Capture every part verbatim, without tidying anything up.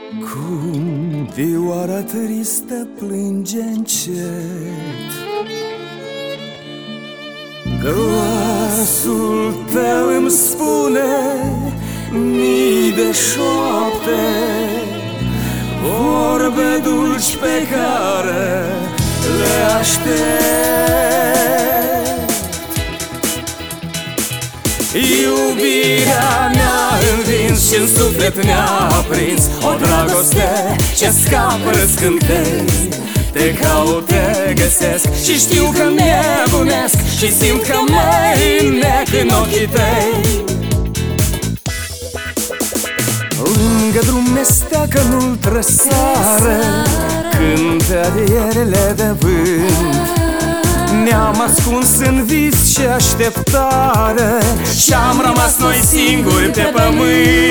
Cum vioara tristă plânge încet, glasul tău îmi spune mii de șoapte, vorbe dulci pe care le aștept. Iubirea ne-a învins și în suflet ne-a aprins o dragoste ce scapă răscântei. Te caut, te găsesc și știu că nebunesc și simt că mă înnec în ochii tăi. Lângă drum ne steacă nu-l trăsară, cântă adierele de vânt. Ne-am ascuns în vis și așteptare și-am rămas noi singuri pe pământ.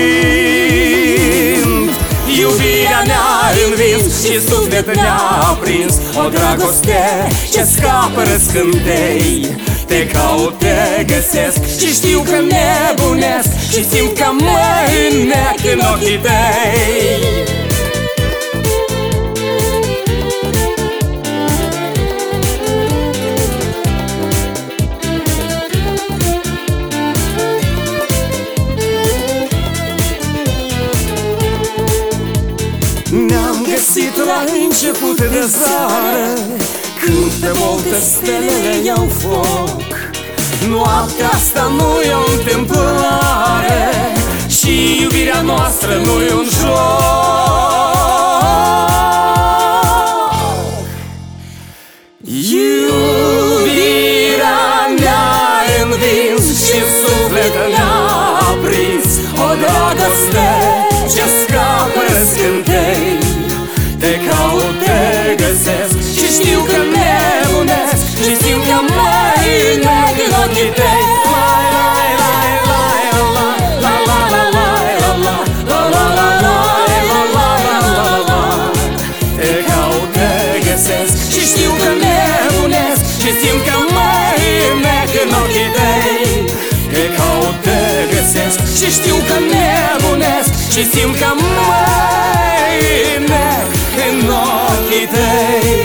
Iubirea ne-a învins și suflet ne-a aprins o dragoste ce scapă răscântei. Te caut, te găsesc și știu că nebunesc și simt că mă înnec în ochii tăi. Ne-am găsit la început de zară, când pe volte stelele iau foc. Noaptea asta nu-i o întâmplare și iubirea noastră nu-i un joc. Iubirea ne-a învins și suflet ne-a aprins o dragoste ce scapă răscântei. Te caut, te găsesc și știu că nebunesc și simt că mă înnec în ochii tăi. Te caut, te găsesc și știu că nebunesc și simt că mă înnec în ochii tăi. Te caut, te găsesc și știu că nebunesc și simt că mă înnec în ochii tăi.